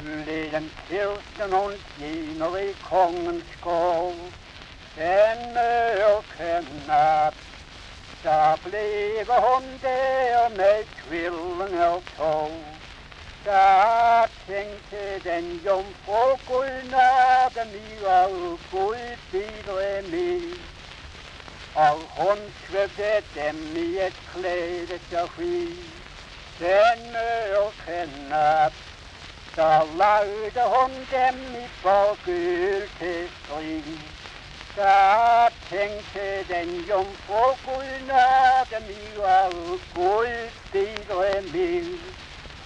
Leden kirken og tjener i kongens skov. Den mørke nat, der blev hun der med kvillen og tog. Der tænkte den jomfru, Gud nakke mig, og Gud bidre mig. Og hun svøbte dem i et klæde så fint. Den mørke nat, der lagde hun dem i forgyld til strid. Der tænkte den jomfru, Gud nakke mig, og Gud bidre mig.